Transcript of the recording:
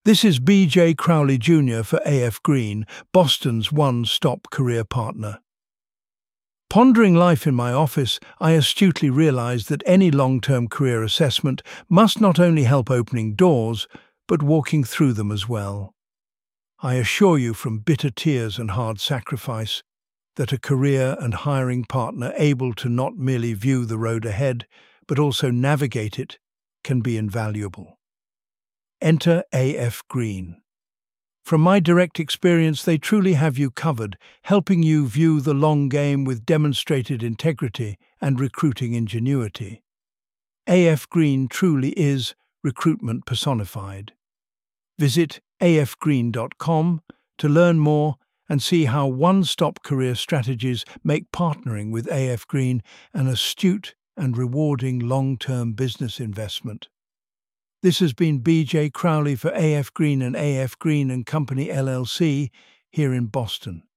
This is BJ Crowley Jr. for AF Green, Boston's one-stop career partner. Pondering life in my office, I astutely realized that any long-term career assessment must not only help opening doors, but walking through them as well. I assure you from bitter tears and hard sacrifice that a career and hiring partner able to not merely view the road ahead, but also navigate it, can be invaluable. Enter AF Green. From my direct experience, they truly have you covered, helping you view the long game with demonstrated integrity and recruiting ingenuity. AF Green truly is recruitment personified. Visit afgreen.com to learn more and see how one-stop career strategies make partnering with AF Green an astute and rewarding long-term business investment. This has been BJ Crowley for AF Green and AF Green & Company LLC here in Boston.